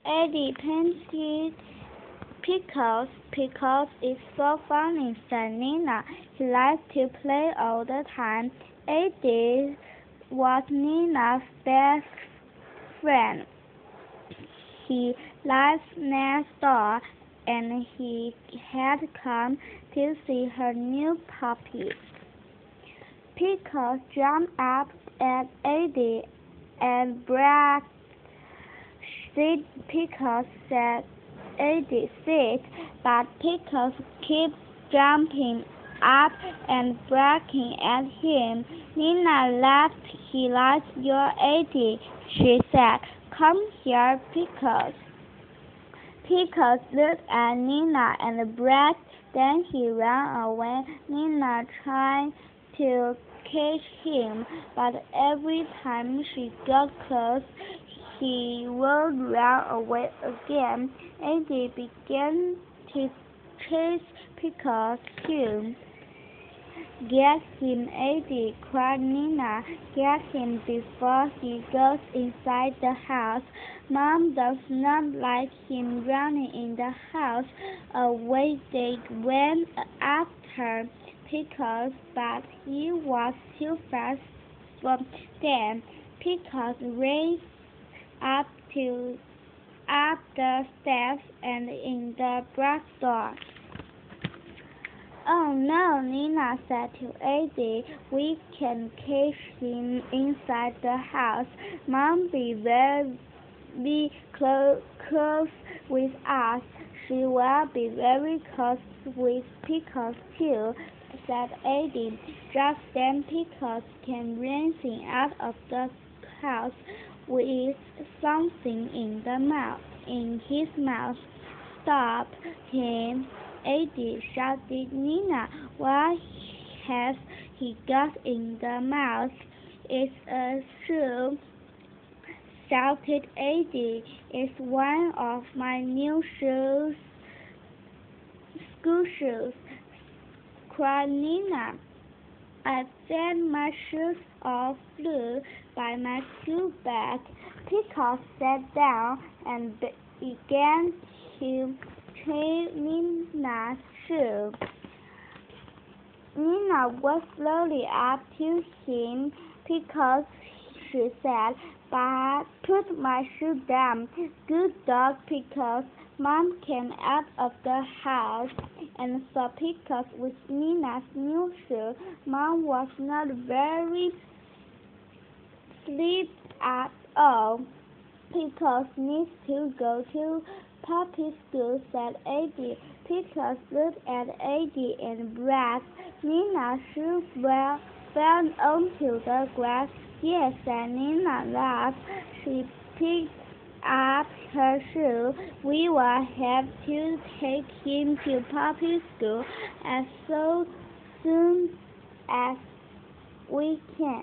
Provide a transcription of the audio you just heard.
Eddie painted Pickles. Pickles is so funny, said Nina. He likes to play all the time. Eddie was Nina's best friend. He lives next door, and he had come to see her new puppy. Pickles jumped up at Eddie and bragged. "Sit, Pickles," said Eddie. "Sit." But Pickles kept jumping up and barking at him. Nina laughed. "He likes your Eddie," she said. "Come here, Pickles." Pickles looked at Nina and bragged. Then he ran away. Nina tried to catch him, but every time she got close, he would run away again. Eddie began to chase Pickles too. "Get him, Eddie," cried Nina. "Get him before he goes inside the house. Mom does not like him running in the house." Away they went after Pickles, but he was too fast for them. Pickles raced up the steps and in the back door. "Oh no," Nina said to Eddie. "We can catch him inside the house. Mom be very close with us. She will be very close with Pickles too," said Eddie. Just then Pickles came racing out of the house with something in his mouth. "Stop him, Eddie," shouted Nina. "What has he got in the mouth?" "It's a shoe," shouted Eddie. "It's one of my new school shoes," cried Nina. "I bet my shoes all flew by my school bag." Pickles sat down and began to try Nina's shoe. Nina walked slowly up to him. "Pickles," she said, "but put my shoe down." "Good dog, Pickles." Mom came out of the house and saw Pickles with Nina's new shoe. Mom was not very pleased at all. "Pickles needs to go to puppy school," said Eddie. Pickles looked at Eddie and bragged. Nina's shoe fell onto the grass. "Yes," said Nina, laughed. She picked up her shoe. "We will have to take him to puppy school as soon as we can."